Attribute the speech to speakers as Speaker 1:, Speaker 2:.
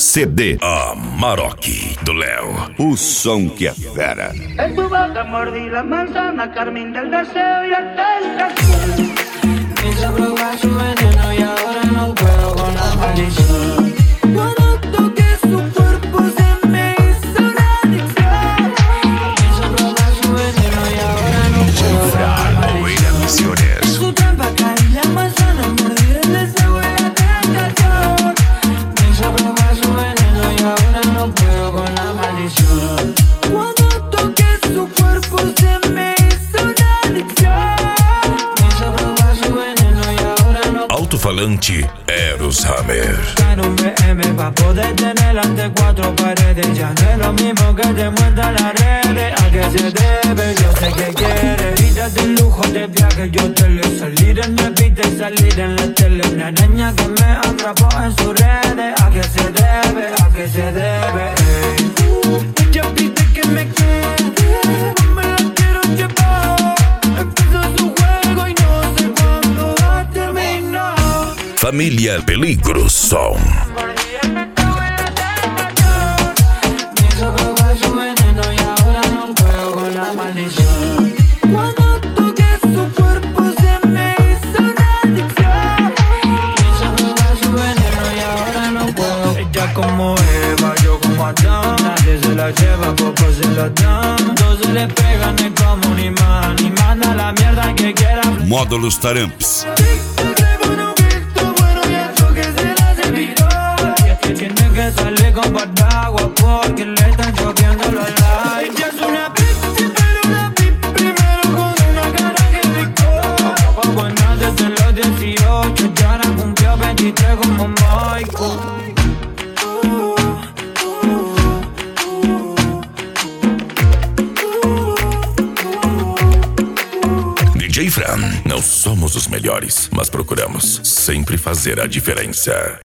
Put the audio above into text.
Speaker 1: CD Amarok do Léo. O som que é fera.
Speaker 2: En tu boca mordí la manzana, carmín del deseo y hasta el castigo.
Speaker 3: Quise probar su veneno y ahora no puedo con la maldición. Cuando toqué su cuerpo se me hizo una adicción. Quise probar su veneno y ahora no puedo con la maldición. En su trampa caí la manzana, mordí el deseo y la tentación. Quise probar su veneno y ahora no puedo con la maldición. Cuando toqué su cuerpo se me hizo una adicción. Quise probar su veneno y ahora no.
Speaker 1: Alto-falante Eros Hammer.
Speaker 3: En un BM pa' poder tener ante cuatro paredes. Ya no es lo mismo que te muestran las redes. ¿A qué se debe? Yo sé que quieres. Quítate el lujo de viaje, yo te lo salir en el beat y salir en la tele. Una araña que me atrapó en sus redes. ¿A qué se debe? ¿A qué se debe? Ella pide que me quede, no me la quiero llevar. Empezó su juego y no sé cuándo va a terminar.
Speaker 1: Família Peligro Som.
Speaker 3: Quiso probar su veneno y ahora no puedo con la maldición. Cuando toqué su cuerpo se me hizo una adicción. Quiso probar su veneno y ahora no puedo. Ella como Eva, yo como Adán. Nadie se la lleva, pocos se la dan. Dos se le pegan, es como un imán. Y manda la mierda que quiera.
Speaker 1: Módulos Taramps.
Speaker 3: Tiene que salir con paraguas porque le están choqueando los likes. Ella es una bitch, pero una bitch primero con una cara que picó. Buena desde los 18, ya la cumplió 23 como Michael.
Speaker 1: DJ Fran, não somos os melhores, mas procuramos sempre fazer a diferença.